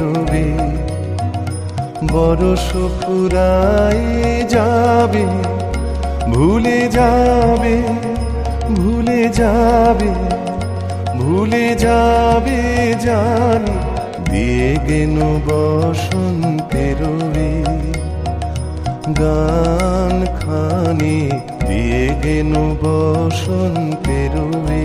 রবে, বরষ ফুরায়ে যাবে, ভুলে যাবে, ভুলে যাবে, ভুলে যাবে জানি, দিয়ে গেল বসন্তের রবে। গান খানি দিয়ে গেল বসন্তের রবে।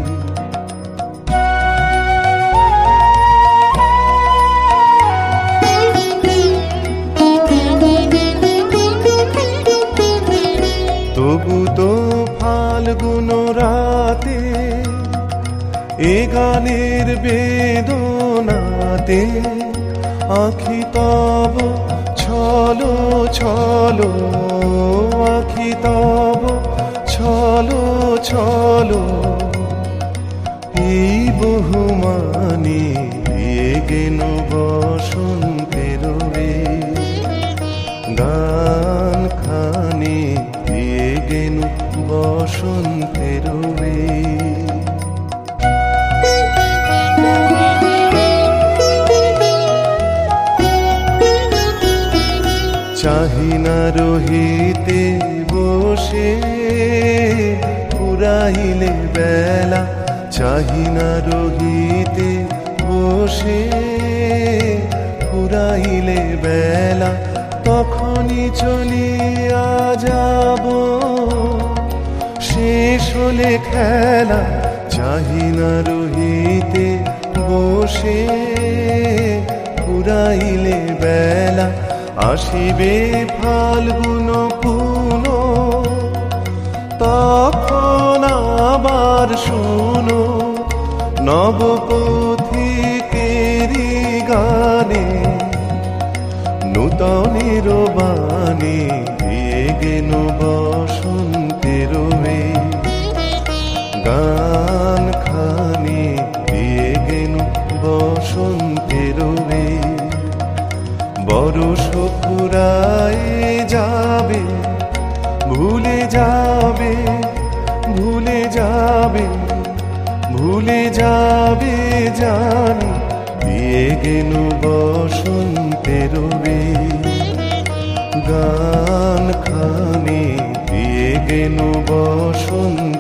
তবু তো ফাল্গুন রাতে এ গানের বেদনাতে আখি তব ছলো ছলো, আখি তব ছলো ছলো, এই বহুমানি দিয়ে গেল বসন্তের রবে। গান খানি দিয়ে গেল বসন্তের রবে। চাহিনা রহিতে বসে ফুরাইলে বেলা, চাহিনা রহিতে বসে ফুরাইলে বেলা, তখনই চলিয়া যাব শেষ হলে খেলা। চাহিনা রহিতে বসে ফুরাইলে বেলা, আসিবে ফাল্গুন পুন, তখন আবার শোনো নবপথিকেরি গানে, নূতনের বাণী দিয়ে গেল বসন্তের রবে। গান খানি দিয়ে গেল বসন্তের রবে, বরষ ফুরায়ে যাবে, ভুলে যাবে, ভুলে যাবে, ভুলে যাবে জানি, দিয়ে গেল বসন্তের রবে। গান খানি দিয়ে গেল বসন্ত